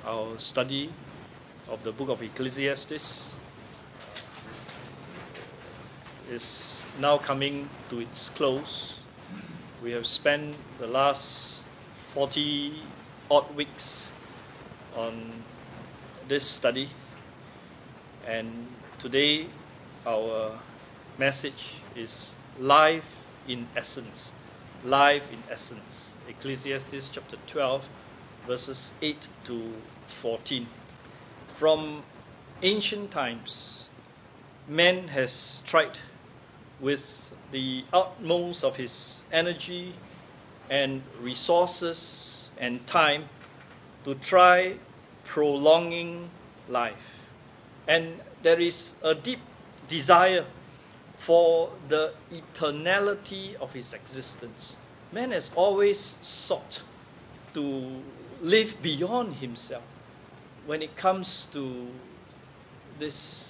Our study of the book of Ecclesiastes is now coming to its close. We have spent the last 40 odd weeks on this study, and today our message is life in essence. Life in essence. Ecclesiastes chapter 12, verses 8 to 14. From ancient times, man has tried with the utmost of his energy and resources and time to try prolonging life. And there is a deep desire for the eternality of his existence. Man has always sought to live beyond himself when it comes to this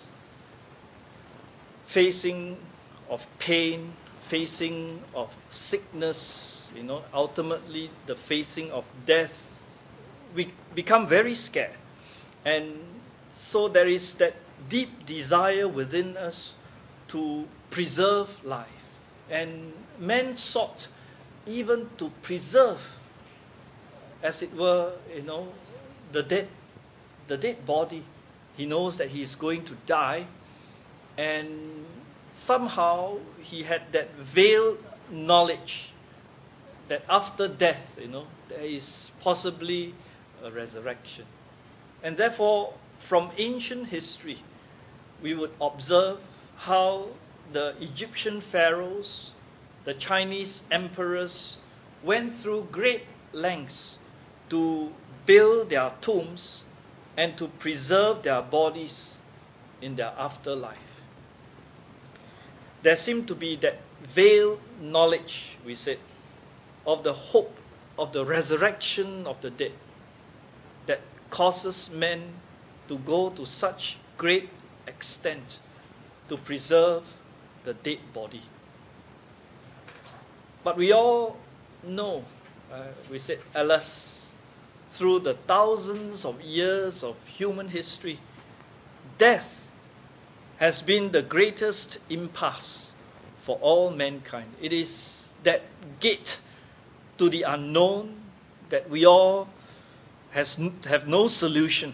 facing of pain, facing of sickness, ultimately the facing of death. We become very scared. And so there is that deep desire within us to preserve life. And man sought even to preserve, as it were, the dead body. He knows that he is going to die, and somehow he had that veiled knowledge that after death, there is possibly a resurrection. And therefore, from ancient history, we would observe how the Egyptian pharaohs, the Chinese emperors went through great lengths to build their tombs and to preserve their bodies in their afterlife. There seemed to be that veiled knowledge, we said, of the hope of the resurrection of the dead that causes men to go to such great extent to preserve the dead body. But we all know, we said, alas, through the thousands of years of human history, death has been the greatest impasse for all mankind. It is that gate to the unknown that we all have no solution.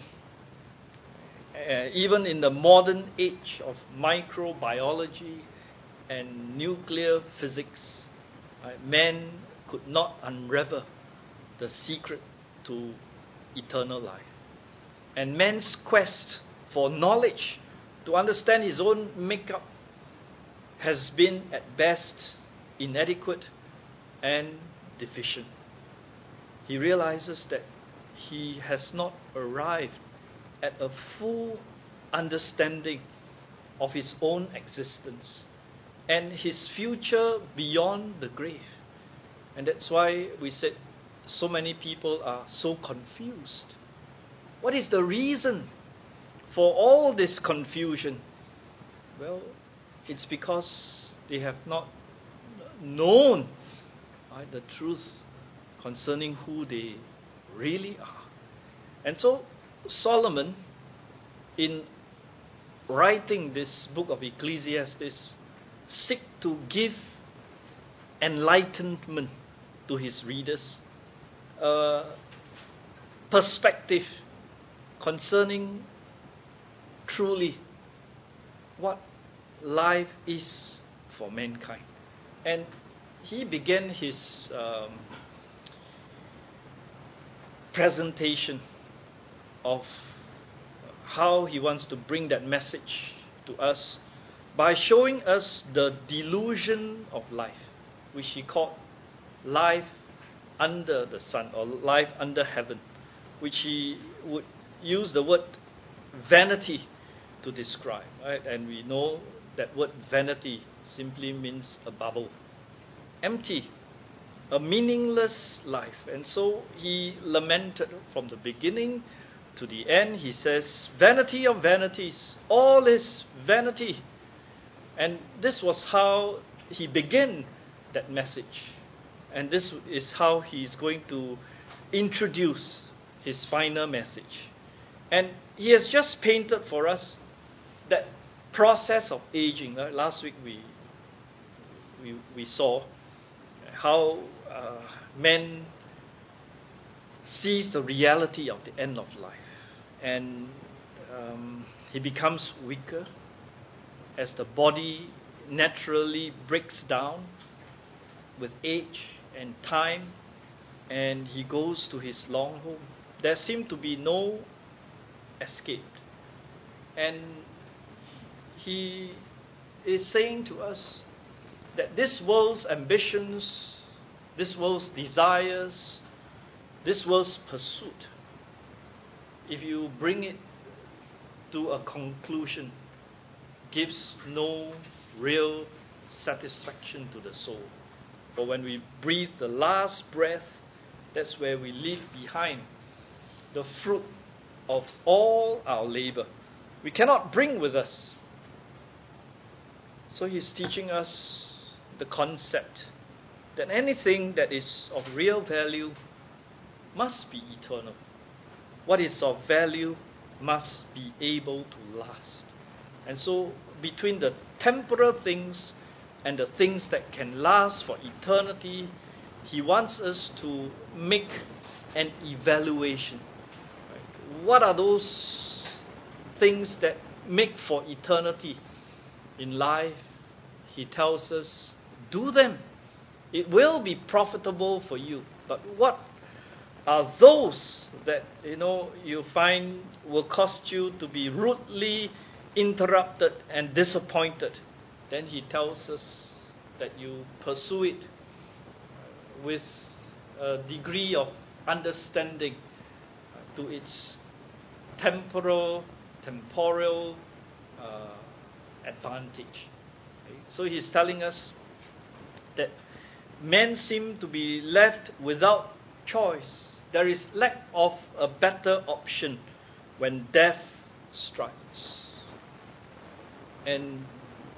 Even in the modern age of microbiology and nuclear physics, man could not unravel the secret to eternal life. And man's quest for knowledge to understand his own makeup has been at best inadequate and deficient. He realizes that he has not arrived at a full understanding of his own existence and his future beyond the grave. And that's why we said so many people are so confused. What is the reason for all this confusion? Well, it's because they have not known the truth concerning who they really are. And so Solomon, in writing this book of Ecclesiastes, seek to give enlightenment to his readers, perspective concerning truly what life is for mankind. And he began his presentation of how he wants to bring that message to us by showing us the delusion of life, which he called life under the sun or life under heaven, which he would use the word vanity to describe, right? And we know that word vanity simply means a bubble, empty, a meaningless life. And so he lamented from the beginning to the end. He says, vanity of vanities, all is vanity. And this was how he began that message. And this is how he is going to introduce his final message. And he has just painted for us that process of aging. Last week we saw how man sees the reality of the end of life, and he becomes weaker as the body naturally breaks down with age and time, and he goes to his long home. There seemed to be no escape, and he is saying to us that this world's ambitions, this world's desires, this world's pursuit, if you bring it to a conclusion, gives no real satisfaction to the soul. For when we breathe the last breath, that's where we leave behind the fruit of all our labor. We cannot bring with us. So he's teaching us the concept that anything that is of real value must be eternal. What is of value must be able to last. And so between the temporal things and the things that can last for eternity, he wants us to make an evaluation. Right? What are those things that make for eternity in life? He tells us, do them. It will be profitable for you. But what are those that you find will cost you to be rudely interrupted and disappointed? Then he tells us that you pursue it with a degree of understanding to its temporal advantage. Okay? So he's telling us that men seem to be left without choice. There is lack of a better option when death strikes. And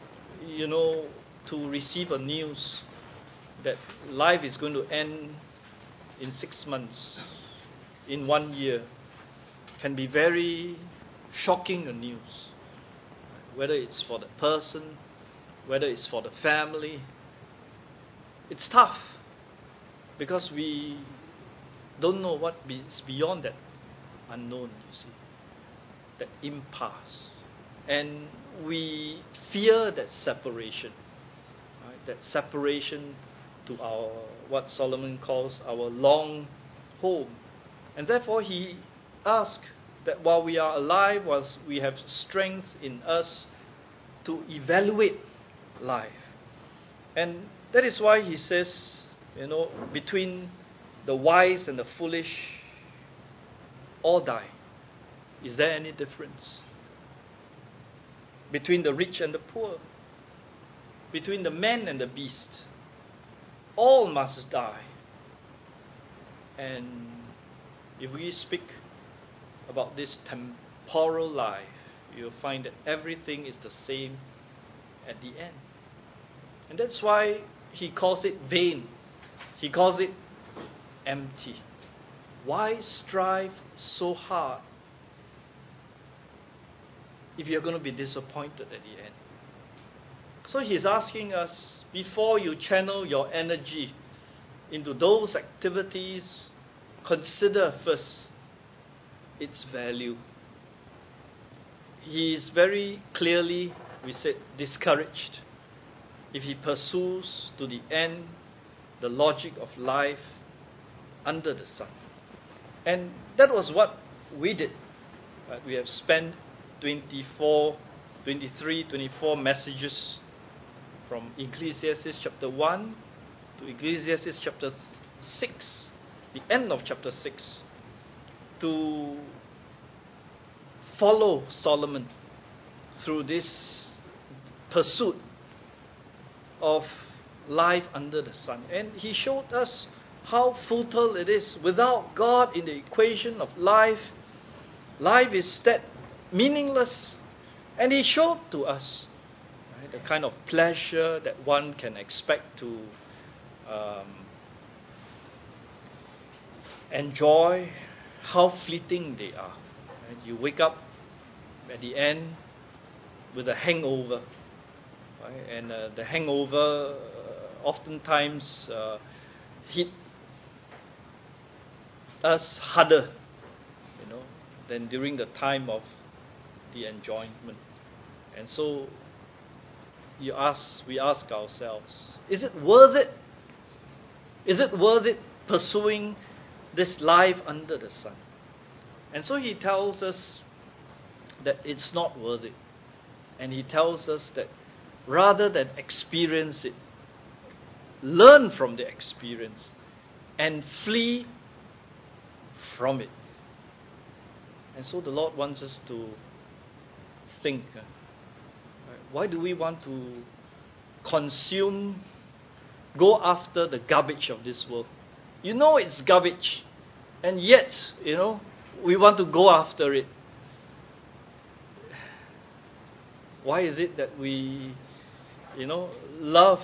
to receive a news that life is going to end in 6 months, in 1 year, can be very shocking a news. Whether it's for the person, whether it's for the family, it's tough because we don't know what is beyond that unknown, you see, that impasse. And we fear that separation, right? That separation to our, what Solomon calls our long home. And therefore he asks that while we are alive, whilst we have strength in us to evaluate life. And that is why he says, between the wise and the foolish, all die. Is there any difference? Between the rich and the poor, between the man and the beast, all must die. And if we speak about this temporal life, you'll find that everything is the same at the end. And that's why he calls it vain. He calls it empty. Why strive so hard if you're going to be disappointed at the end? So he's asking us, before you channel your energy into those activities, consider first its value. He is very clearly, we said, discouraged if he pursues to the end the logic of life under the sun. And that was what we did. We have spent 24 messages from Ecclesiastes chapter 1 to Ecclesiastes chapter 6, the end of chapter 6, to follow Solomon through this pursuit of life under the sun. And he showed us how futile it is. Without God in the equation of life, life is that meaningless. And he showed to us the kind of pleasure that one can expect to enjoy, how fleeting they are. Right? You wake up at the end with a hangover, right? And the hangover oftentimes hit us harder, than during the time of the enjoyment. And so we ask ourselves, is it worth it? Is it worth it pursuing this life under the sun? And so he tells us that it's not worth it. And he tells us that rather than experience it, learn from the experience and flee from it. And so the Lord wants us to think, why do we want to go after the garbage of this world? It's garbage, and yet, we want to go after it. Why is it that we, love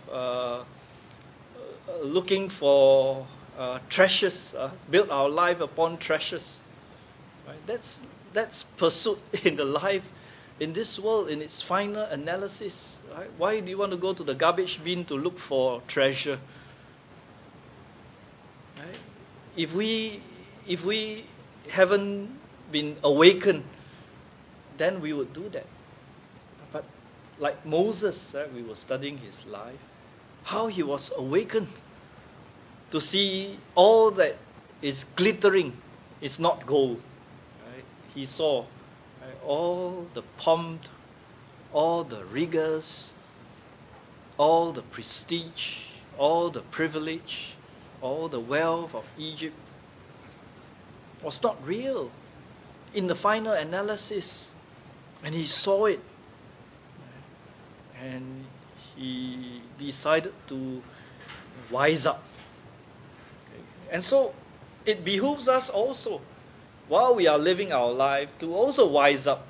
looking for treasures, build our life upon treasures? Right? That's pursuit in the life, in this world, in its final analysis. Right? Why do you want to go to the garbage bin to look for treasure? Right? If we haven't been awakened, then we would do that. But like Moses, right, we were studying his life, how he was awakened to see all that is glittering is not gold. Right? He saw all the pomp, all the rigors, all the prestige, all the privilege, all the wealth of Egypt was not real in the final analysis. And he saw it. And he decided to wise up. And so it behooves us also, while we are living our life, to also wise up.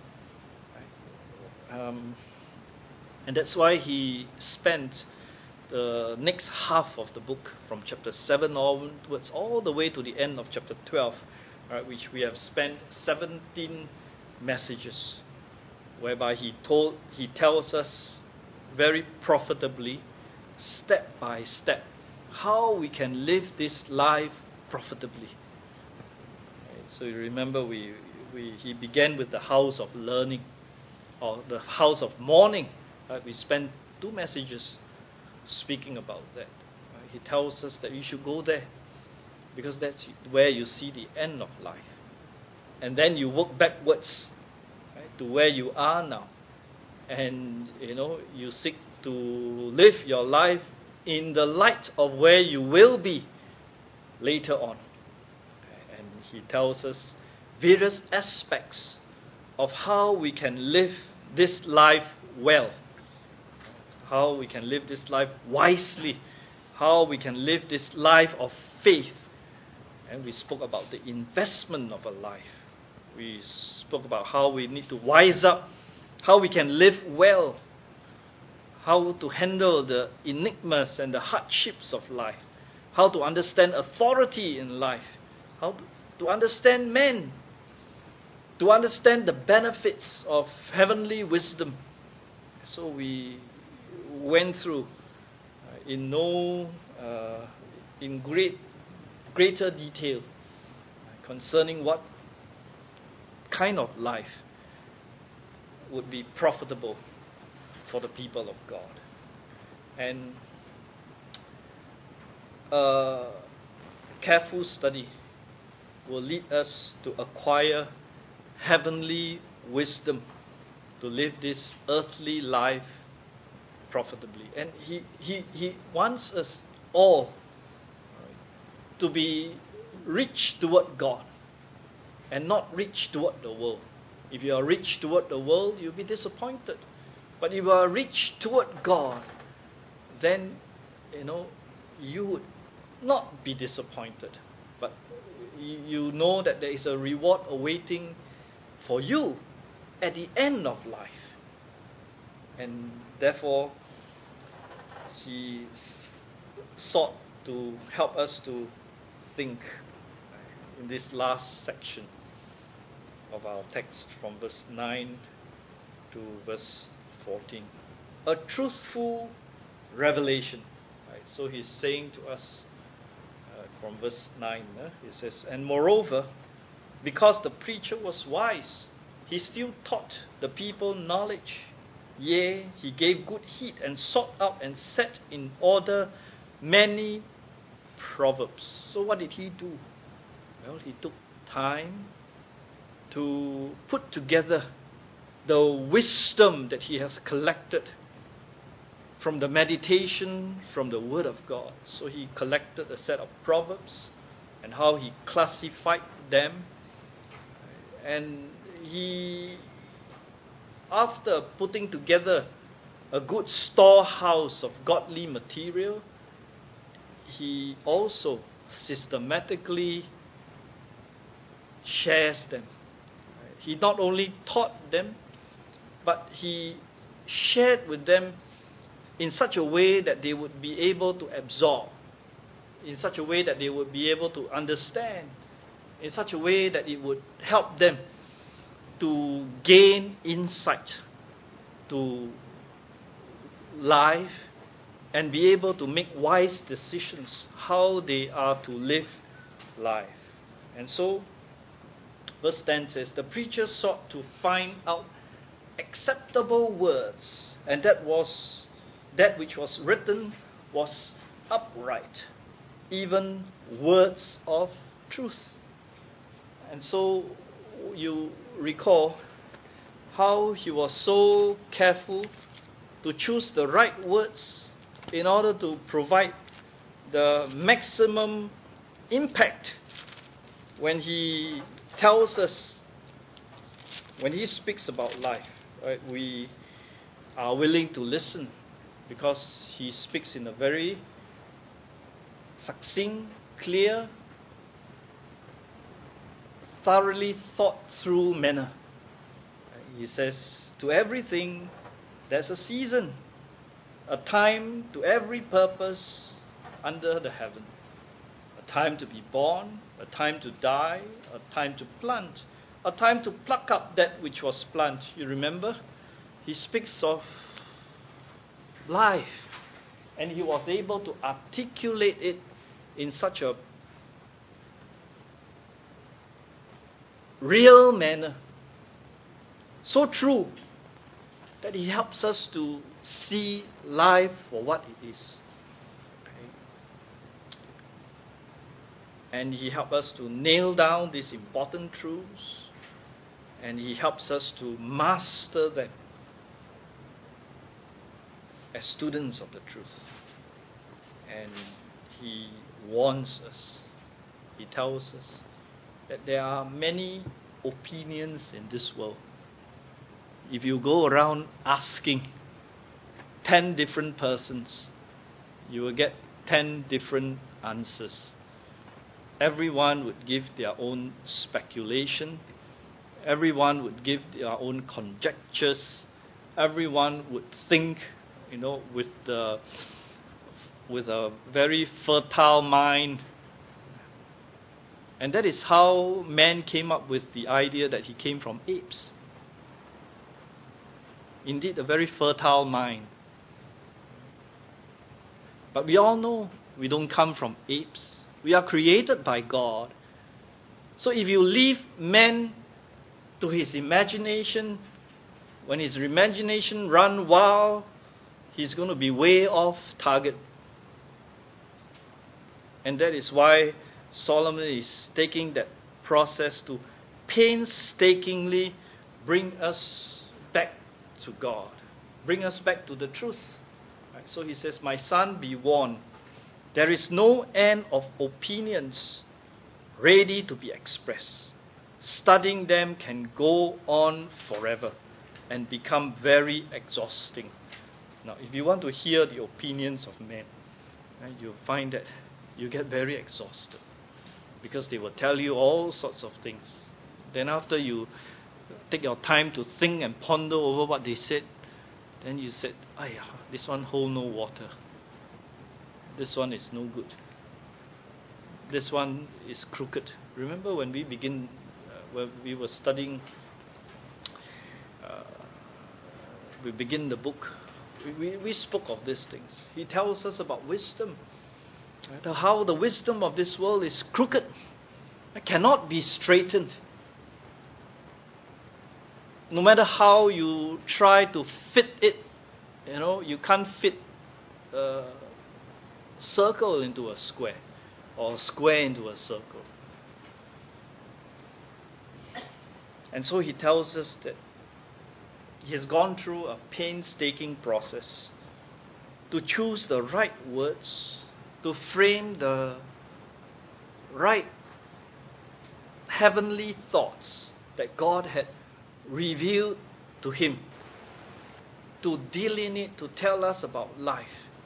And that's why he spent the next half of the book, from chapter 7 onwards, all the way to the end of chapter 12, right, which we have spent 17 messages, whereby he tells us very profitably, step by step, how we can live this life profitably. Right, so you remember he began with the house of learning, or the house of mourning. Right? We spent 2 messages speaking about that. Right? He tells us that you should go there, because that's where you see the end of life. And then you work backwards, right, to where you are now. And you seek to live your life in the light of where you will be later on. And he tells us various aspects of how we can live this life well, how we can live this life wisely, how we can live this life of faith. And we spoke about the investment of a life. We spoke about how we need to wise up, how we can live well, how to handle the enigmas and the hardships of life, how to understand authority in life, how to understand men, to understand the benefits of heavenly wisdom. So we went through in greater detail concerning what kind of life would be profitable for the people of God. And careful study will lead us to acquire heavenly wisdom to live this earthly life profitably. And he wants us all to be rich toward God and not rich toward the world. If you are rich toward the world, you'll be disappointed. But if you are rich toward God, then you would not be disappointed. But you know that there is a reward awaiting for you at the end of life. And therefore, he sought to help us to think in this last section. of our text from verse 9 to verse 14. A truthful revelation. Right? So he's saying to us from verse 9, he says, "And moreover, because the preacher was wise, he still taught the people knowledge. Yea, he gave good heed and sought out and set in order many proverbs." So what did he do? Well, he took time to put together the wisdom that he has collected from the meditation from the Word of God. So he collected a set of proverbs and how he classified them. And he, after putting together a good storehouse of godly material, he also systematically shares them. He not only taught them, but he shared with them in such a way that they would be able to absorb, in such a way that they would be able to understand, in such a way that it would help them to gain insight to life and be able to make wise decisions how they are to live life. And so, verse 10 says, "The preacher sought to find out acceptable words, and that which was written was upright, even words of truth." And so you recall how he was so careful to choose the right words in order to provide the maximum impact when he tells us, when he speaks about life. Right? We are willing to listen because he speaks in a very succinct, clear, thoroughly thought through manner. He says, "To everything there's a season, a time to every purpose under the heaven. A time to be born, a time to die, a time to plant, a time to pluck up that which was planted." You remember? He speaks of life, and he was able to articulate it in such a real manner, so true, that it helps us to see life for what it is. Okay? And he helps us to nail down these important truths, and he helps us to master them as students of the truth. And he warns us, he tells us that there are many opinions in this world. If you go around asking 10 different persons, you will get 10 different answers. Everyone would give their own speculation. Everyone would give their own conjectures. Everyone would think, with a very fertile mind. And that is how man came up with the idea that he came from apes. Indeed, a very fertile mind. But we all know we don't come from apes. We are created by God. So if you leave man to his imagination, when his imagination run wild, he's going to be way off target. And that is why Solomon is taking that process to painstakingly bring us back to God, bring us back to the truth. Right? So he says, "My son, be warned. There is no end of opinions ready to be expressed. Studying them can go on forever and become very exhausting." Now, if you want to hear the opinions of men, right, you'll find that you get very exhausted, because they will tell you all sorts of things. Then after you take your time to think and ponder over what they said, then you said, "Aiya, this one hold no water. This one is no good. This one is crooked." Remember when we begin when we were studying, we begin the book, we spoke of these things. He tells us about wisdom, right? How the wisdom of this world is crooked. It cannot be straightened. No matter how you try to fit it, you can't fit a circle into a square, or a square into a circle. And so he tells us that he has gone through a painstaking process to choose the right words, to frame the right heavenly thoughts that God had revealed to him, to delineate, to tell us about life.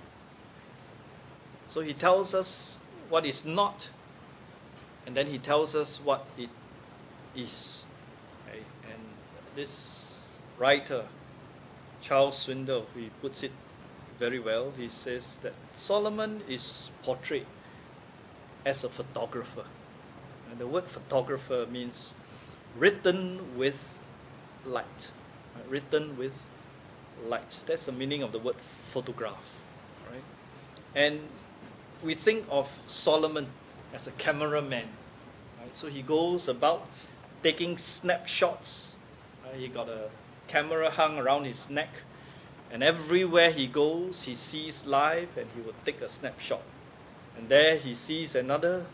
So he tells us what is not, and then he tells us what it is. Okay? And this writer, Charles Swindoll, he puts it very well. He says that Solomon is portrayed as a photographer. And the word photographer means written with light. Written with light. That's the meaning of the word photograph. Right? And we think of Solomon as a cameraman. Right? So he goes about taking snapshots. He got a camera hung around his neck, and everywhere he goes, he sees life, and he will take a snapshot. And there he sees another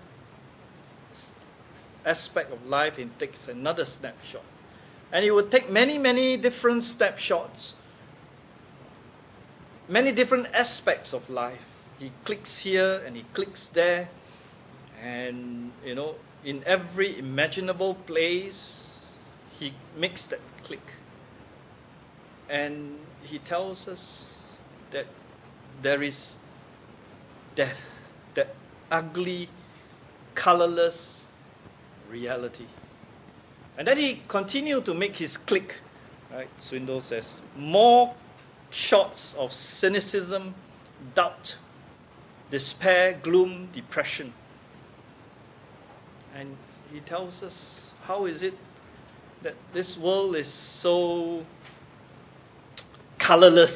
aspect of life, and takes another snapshot. And he would take many, many different snapshots, many different aspects of life. He clicks here and he clicks there, and in every imaginable place, he makes that click. And he tells us that there is death, that ugly, colorless reality. And then he continued to make his click. Right? Swindoll says, more shots of cynicism, doubt, despair, gloom, depression. And he tells us, how is it that this world is so colorless?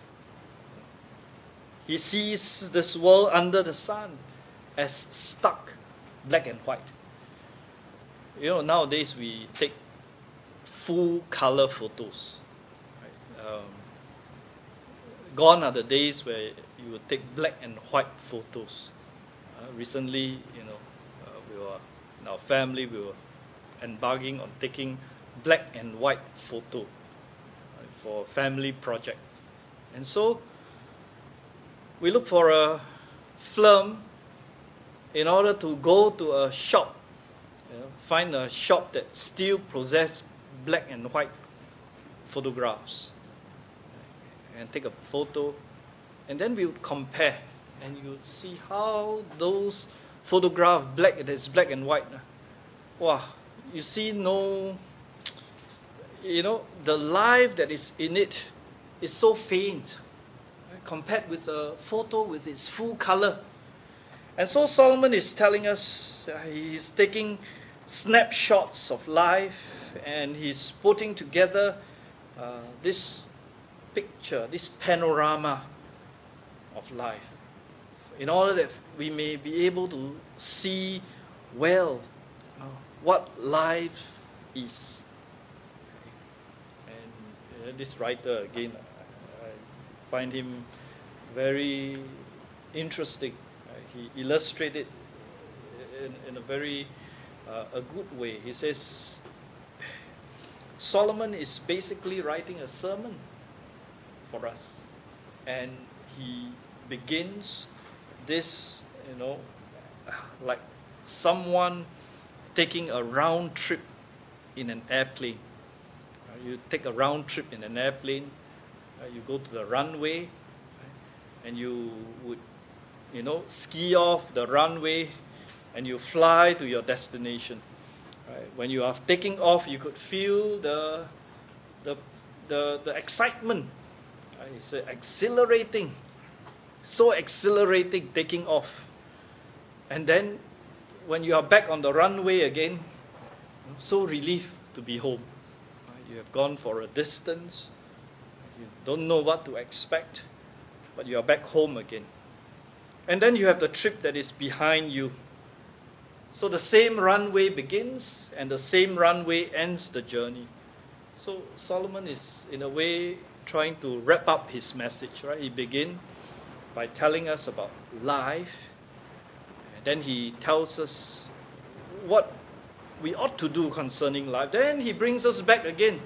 He sees this world under the sun as stark black and white. Nowadays we take full color photos. Right? Gone are the days where you would take black and white photos. Recently, we were in our family, we were embarking on taking black and white photo for a family project. And so we look for a film in order to go to a shop, find a shop that still possesses black and white photographs, and take a photo, and then we would compare, and you would see how those photographs, that's black and white, wow, you see the life that is in it is so faint, right, compared with a photo with its full color. And so Solomon is telling us, he's taking snapshots of life, and he's putting together this picture, this panorama of life, in order that we may be able to see well what life is. And this writer, again, I find him very interesting. He illustrated in a very a good way. He says Solomon is basically writing a sermon for us, and he begins this, like someone taking a round trip in an airplane. You take a round trip in an airplane, you go to the runway, right, and you would ski off the runway, and you fly to your destination. Right? When you are taking off, you could feel the excitement. Right? It's exhilarating, so exhilarating taking off. And then when you are back on the runway again, So relieved to be home. You have gone for a distance. You don't know what to expect, but you are back home again. And then you have the trip that is behind you. So the same runway begins and the same runway ends the journey. So Solomon is in a way trying to wrap up his message, right? He begins by telling us about life, and then he tells us what we ought to do concerning life. Then he brings us back again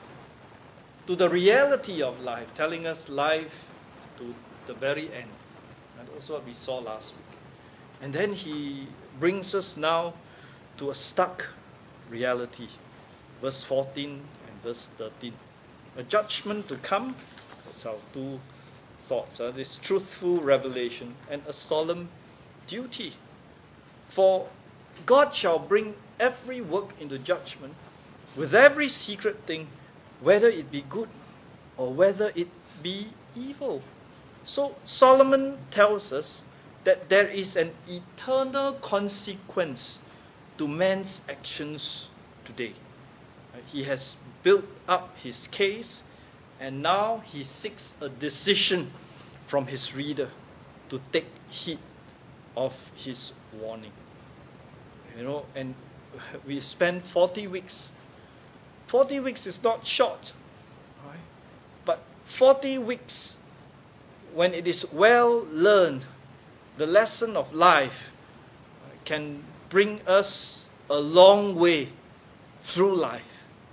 to the reality of life, telling us life to the very end. And also what we saw last week. And then he brings us now to a stark reality. Verse 14 and verse 13. A judgment to come. That's our two thoughts. This truthful revelation and a solemn duty. For God shall bring every work into judgment with every secret thing, whether it be good or whether it be evil. So Solomon tells us that there is an eternal consequence to man's actions today. He has built up his case, and now he seeks a decision from his reader to take heed of his warning. And we spent 40 weeks. 40 weeks is not short, right? But 40 weeks, when it is well learned, the lesson of life can bring us a long way through life.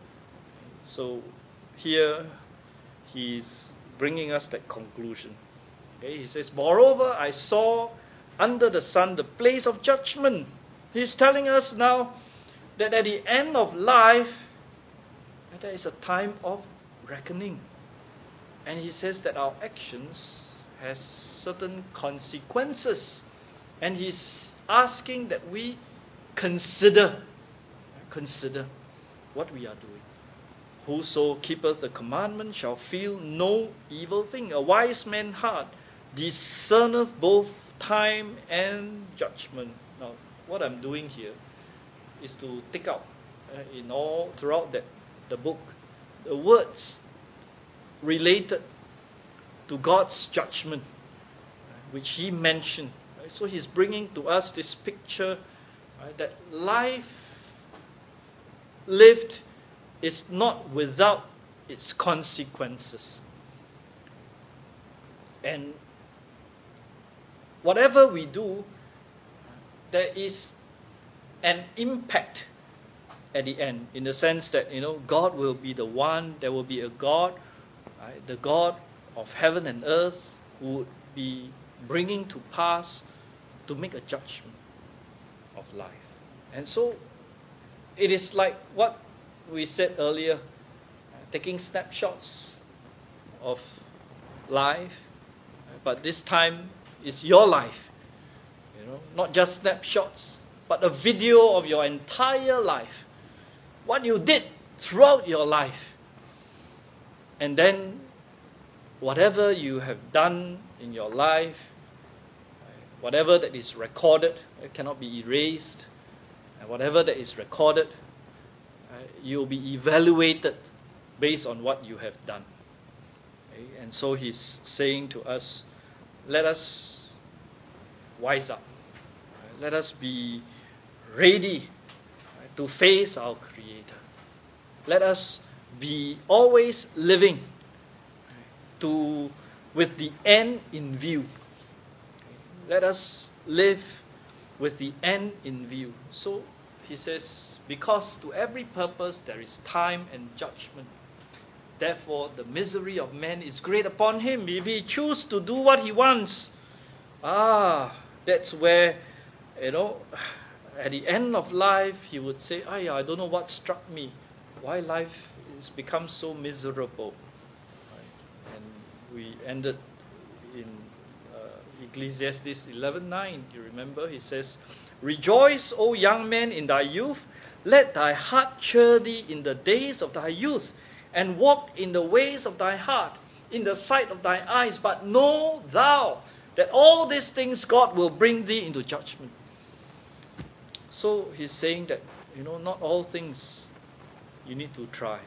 So here he's bringing us that conclusion. Okay, he says, moreover, I saw under the sun the place of judgment. He's telling us now that at the end of life, there is a time of reckoning. And he says that our actions has certain consequences. And he's asking that we consider what we are doing. Whoso keepeth the commandment shall feel no evil thing. A wise man's heart discerneth both time and judgment. Now, what I'm doing here is to take out in all throughout the book the words related to God's judgment, which he mentioned. So he's bringing to us this picture that life lived is not without its consequences. And whatever we do, there is an impact at the end, in the sense that God will be the one. There will be a God, right, the God of heaven and earth, who would be bringing to pass to make a judgment of life. And so it is like what we said earlier, taking snapshots of life, but this time is your life. Not just snapshots, but a video of your entire life. What you did throughout your life. And then whatever you have done in your life, whatever that is recorded, it cannot be erased. And whatever that is recorded, you'll be evaluated based on what you have done. Okay? And so he's saying to us, let us wise up. Let us be ready to face our Creator. Let us be always living with the end in view. Let us live with the end in view. So he says, because to every purpose there is time and judgment. Therefore the misery of man is great upon him. If he chooses to do what he wants, that's where, at the end of life, he would say, I don't know what struck me. Why life has become so miserable. Right? And we ended in Ecclesiastes 11:9. You remember? He says, rejoice, O young man, in thy youth. Let thy heart cheer thee in the days of thy youth, and walk in the ways of thy heart, in the sight of thy eyes. But know thou that all these things God will bring thee into judgment. So he's saying that, not all things you need to try.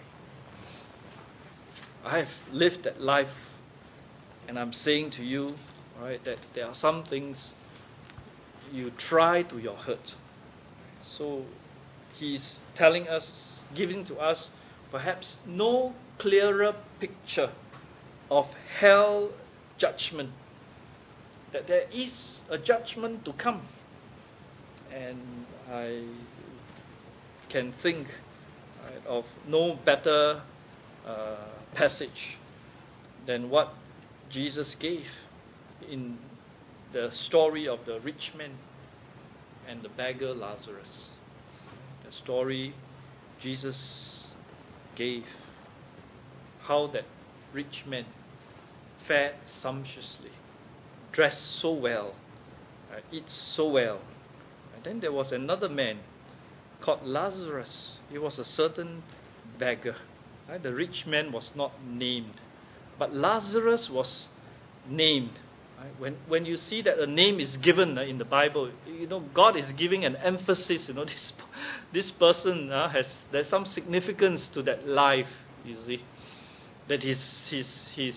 I've lived that life, and I'm saying to you, right, that there are some things you try to your hurt. So he's telling us, giving to us perhaps no clearer picture of hell judgment, that there is a judgment to come. And I can think, right, of no better passage than what Jesus gave in the story of the rich man and the beggar Lazarus. The story Jesus gave, how that rich man fared sumptuously, dressed so well, eats so well. And then there was another man called Lazarus. He was a certain beggar. The rich man was not named, but Lazarus was named. When you see that a name is given in the Bible, God is giving an emphasis. This person there's some significance to that life. You see, that he's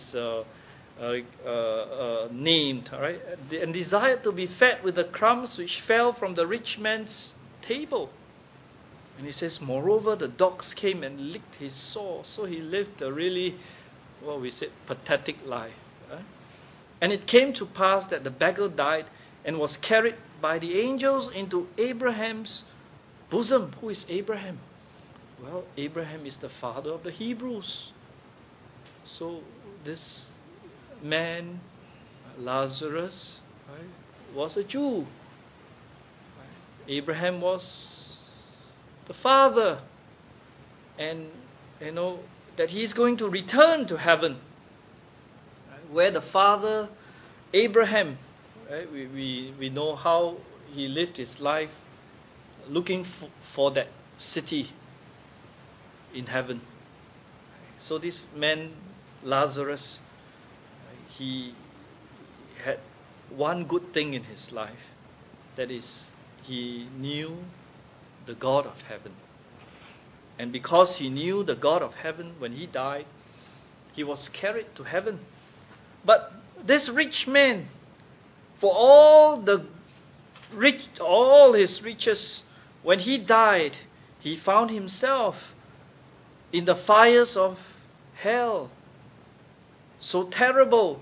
named, right, and desired to be fed with the crumbs which fell from the rich man's table. And he says, moreover, the dogs came and licked his sore. So he lived a really, pathetic life. Right? And it came to pass that the beggar died and was carried by the angels into Abraham's bosom. Who is Abraham? Well, Abraham is the father of the Hebrews. So this man, Lazarus, right, was a Jew. Right? Abraham was the father, and that he's going to return to heaven, right, where the father Abraham, right, we know how he lived his life looking for that city in heaven. So this man Lazarus, he had one good thing in his life, that is, he knew the God of heaven. And because he knew the God of heaven, when he died, he was carried to heaven. But this rich man, for all his riches, when he died, he found himself in the fires of hell. So terrible.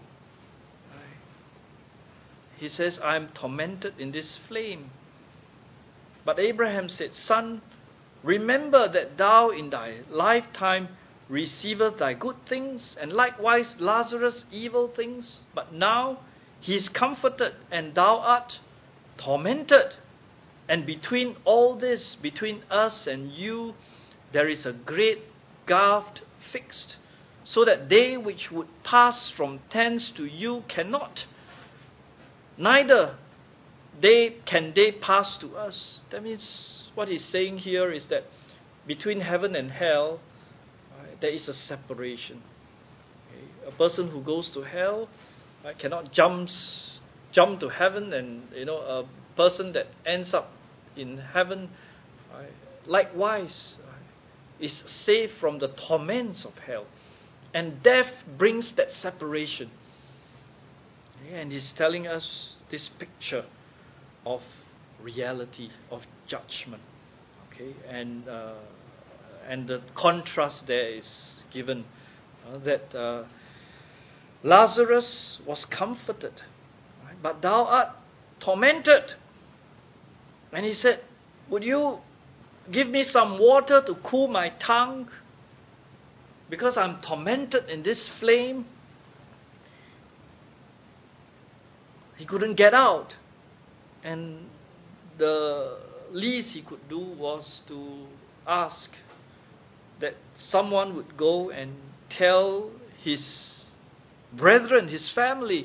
He says, I am tormented in this flame. But Abraham said, Son, remember that thou in thy lifetime receivest thy good things, and likewise Lazarus evil things. But now he is comforted, and thou art tormented. And between all this, between us and you, there is a great gulf fixed, so that they which would pass from thence to you cannot, neither can they pass to us. That means what he's saying here is that between heaven and hell, right, there is a separation. Okay? A person who goes to hell, right, cannot jump to heaven, and a person that ends up in heaven, right, likewise, right, is saved from the torments of hell. And death brings that separation. Okay? And he's telling us this picture of reality, of judgment. Okay, and the contrast there is given that Lazarus was comforted, right, but thou art tormented. And he said, would you give me some water to cool my tongue, because I'm tormented in this flame? He couldn't get out. And the least he could do was to ask that someone would go and tell his brethren, his family,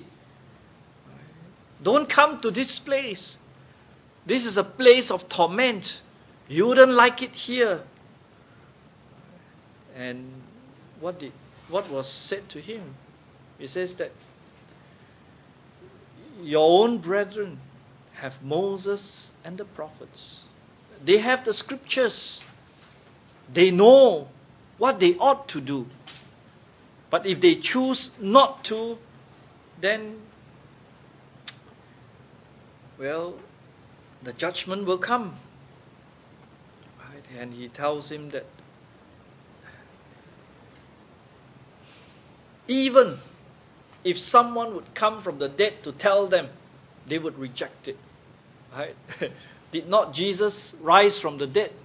don't come to this place. This is a place of torment. You wouldn't like it here. And what was said to him? He says that your own brethren have Moses and the prophets. they have the scriptures. They know what they ought to do. But if they choose not to, then, well, the judgment will come. Right? And he tells him that even if someone would come from the dead to tell them, they would reject it. Right? Did not Jesus rise from the dead?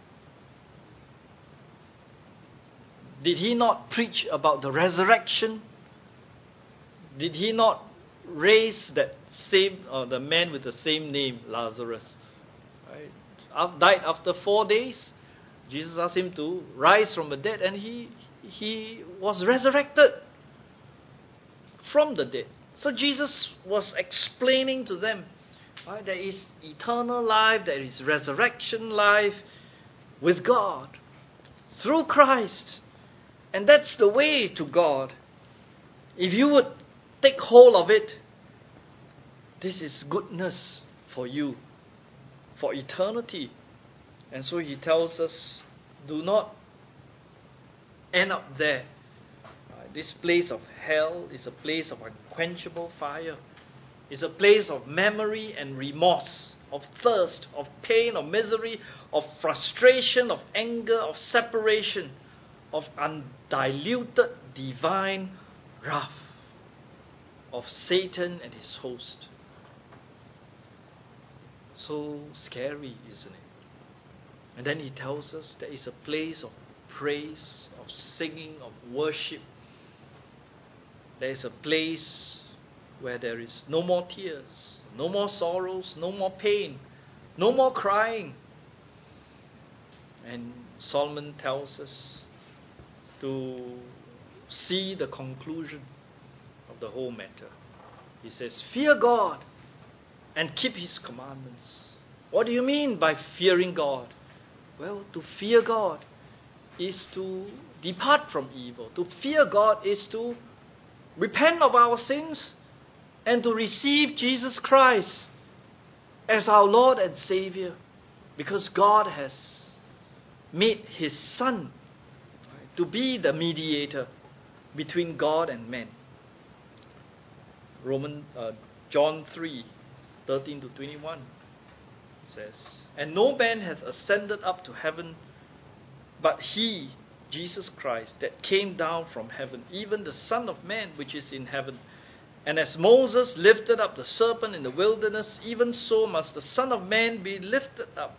Did he not preach about the resurrection? Did he not raise that the man with the same name, Lazarus? Right? Died after 4 days. Jesus asked him to rise from the dead, and he was resurrected from the dead. So Jesus was explaining to them, right, there is eternal life, there is resurrection life with God through Christ. And that's the way to God. If you would take hold of it, this is goodness for you, for eternity. And so he tells us, do not end up there. This place of hell is a place of unquenchable fire. It's a place of memory and remorse, of thirst, of pain, of misery, of frustration, of anger, of separation, of undiluted divine wrath of Satan and his host. So scary, isn't it? And then he tells us there is a place of praise, of singing, of worship. There is a place where there is no more tears, no more sorrows, no more pain, no more crying. And Solomon tells us to see the conclusion of the whole matter. He says, fear God and keep His commandments. What do you mean by fearing God? Well, to fear God is to depart from evil. To fear God is to repent of our sins and to receive Jesus Christ as our Lord and Savior, because God has made His Son to be the mediator between God and man. John 3:13-21 says, and no man hath ascended up to heaven but He, Jesus Christ, that came down from heaven, even the Son of Man which is in heaven. And as Moses lifted up the serpent in the wilderness, even so must the Son of Man be lifted up,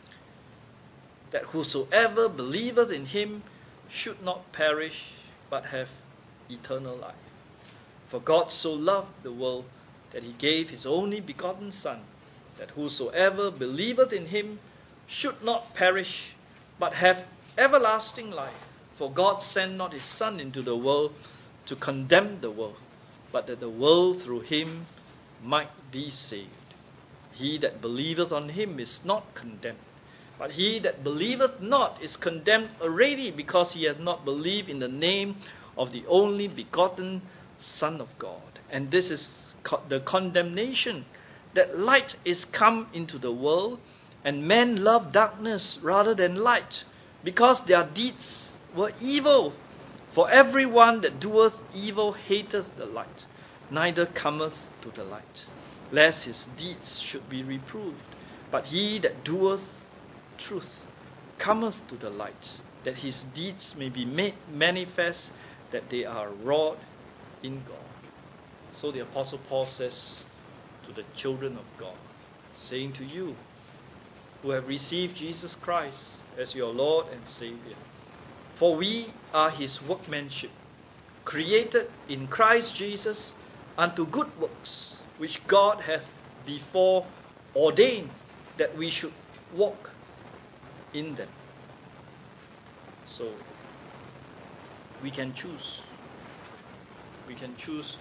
that whosoever believeth in Him should not perish, but have eternal life. For God so loved the world that He gave His only begotten Son, that whosoever believeth in Him should not perish, but have everlasting life. For God sent not His Son into the world to condemn the world, but that the world through Him might be saved. He that believeth on Him is not condemned, but he that believeth not is condemned already, because he hath not believed in the name of the only begotten Son of God. And this is the condemnation, that light is come into the world, and men love darkness rather than light, because their deeds were evil. For everyone that doeth evil hateth the light, neither cometh to the light, lest his deeds should be reproved. But he that doeth truth cometh to the light, that his deeds may be made manifest, that they are wrought in God. So the Apostle Paul says to the children of God, saying to you who have received Jesus Christ as your Lord and Savior, for we are His workmanship, created in Christ Jesus unto good works, which God hath before ordained that we should walk in them. So we can choose. We can choose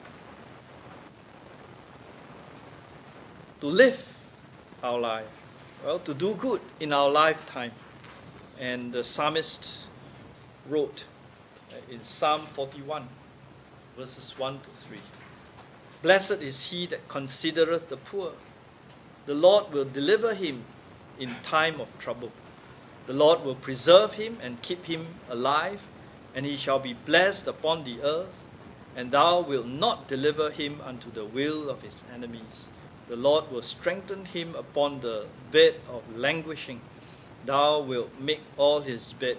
to live our life, well, to do good in our lifetime. And the psalmist wrote in Psalm 41, verses 1-3, blessed is he that considereth the poor. The Lord will deliver him in time of trouble. The Lord will preserve him and keep him alive, and he shall be blessed upon the earth, and thou wilt not deliver him unto the will of his enemies. The Lord will strengthen him upon the bed of languishing. Thou wilt make all his bed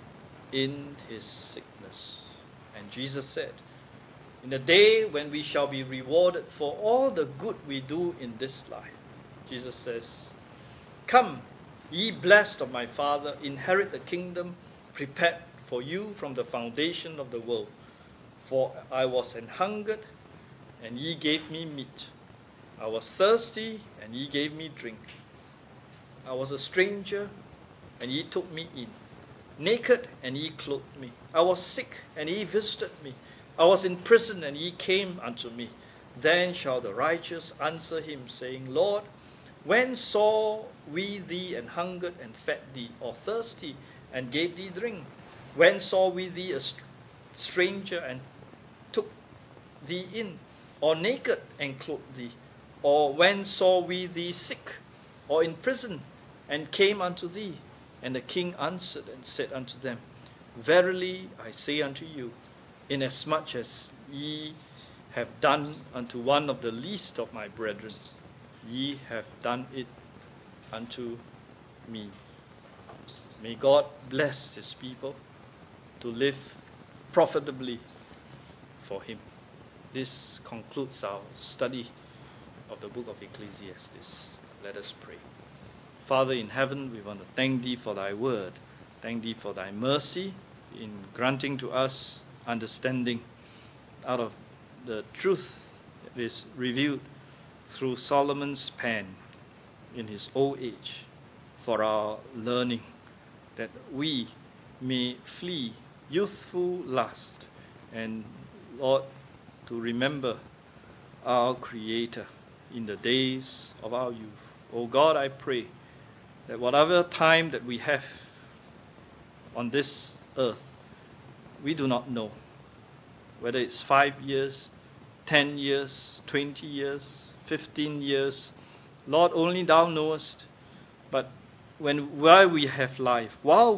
in his sickness. And Jesus said, in the day when we shall be rewarded for all the good we do in this life, Jesus says, come, ye blessed of my Father, inherit the kingdom prepared for you from the foundation of the world. For I was an hungered, and ye gave me meat. I was thirsty, and ye gave me drink. I was a stranger, and ye took me in. Naked, and ye clothed me. I was sick, and ye visited me. I was in prison, and ye came unto me. Then shall the righteous answer him, saying, Lord, when saw we thee an hungered and fed thee, or thirsty and gave thee drink? When saw we thee a stranger and took thee in, or naked and clothed thee? Or when saw we thee sick, or in prison, and came unto thee? And the king answered and said unto them, verily I say unto you, inasmuch as ye have done unto one of the least of my brethren, ye have done it unto me. May God bless his people to live profitably for him. This concludes our study of the book of Ecclesiastes. Let us pray. Father in heaven, we want to thank thee for thy word. Thank thee for thy mercy in granting to us understanding out of the truth that is revealed through Solomon's pen in his old age for our learning, that we may flee youthful lust and, Lord, to remember our Creator in the days of our youth. O God, I pray that whatever time that we have on this earth, we do not know whether it's 5 years, 10 years, 20 years, 15 years. Lord, only thou knowest. But while we have life,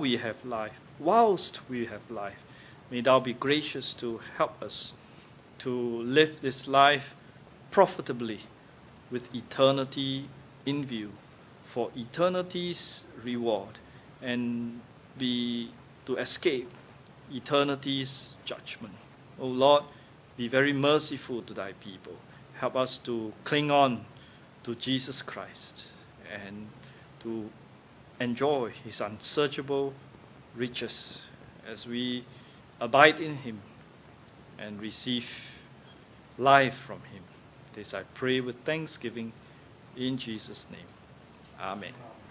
whilst we have life, may thou be gracious to help us to live this life profitably with eternity in view, for eternity's reward, and to escape eternity's judgment. O Lord, be very merciful to thy people. Help us to cling on to Jesus Christ and to enjoy his unsearchable riches as we abide in him and receive life from him. This I pray with thanksgiving in Jesus' name. Amen.